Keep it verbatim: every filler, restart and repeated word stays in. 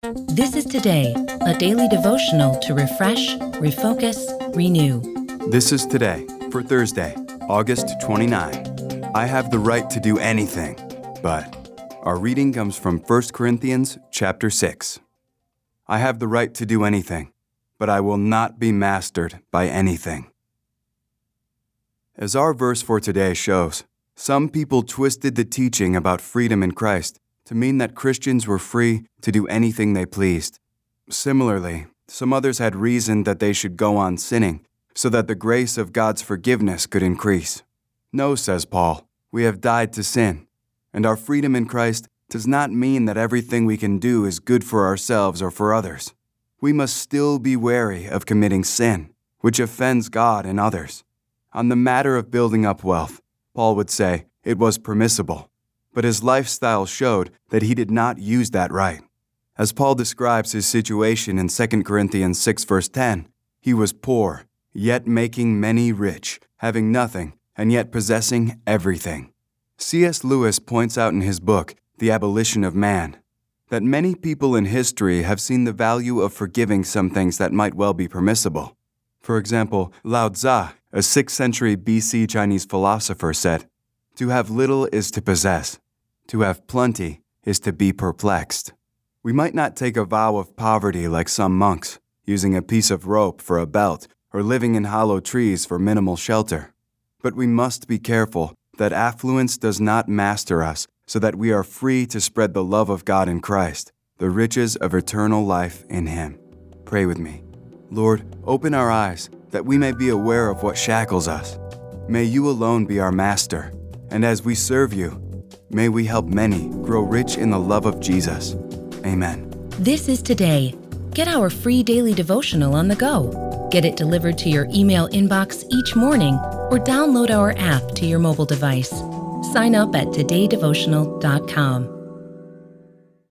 This is Today, a daily devotional to refresh, refocus, renew. This is Today for Thursday, August twenty-ninth. I have the right to do anything, but our reading comes from First Corinthians chapter six. I have the right to do anything, but I will not be mastered by anything. As our verse for today shows, some people twisted the teaching about freedom in Christ to mean that Christians were free to do anything they pleased. Similarly, some others had reasoned that they should go on sinning so that the grace of God's forgiveness could increase. No, says Paul, we have died to sin, and our freedom in Christ does not mean that everything we can do is good for ourselves or for others. We must still be wary of committing sin, which offends God and others. On the matter of building up wealth, Paul would say it was permissible, but his lifestyle showed that he did not use that right. As Paul describes his situation in Second Corinthians six verse ten, he was poor, yet making many rich, having nothing, and yet possessing everything. C S Lewis points out in his book, The Abolition of Man, that many people in history have seen the value of forgiving some things that might well be permissible. For example, Lao Tzu, a sixth century B C Chinese philosopher, said, "To have little is to possess. To have plenty is to be perplexed." We might not take a vow of poverty like some monks, using a piece of rope for a belt or living in hollow trees for minimal shelter. But we must be careful that affluence does not master us so that we are free to spread the love of God in Christ, the riches of eternal life in Him. Pray with me. Lord, open our eyes that we may be aware of what shackles us. May you alone be our master, and as we serve you, may we help many grow rich in the love of Jesus. Amen. This is Today. Get our free daily devotional on the go. Get it delivered to your email inbox each morning or download our app to your mobile device. Sign up at today devotional dot com.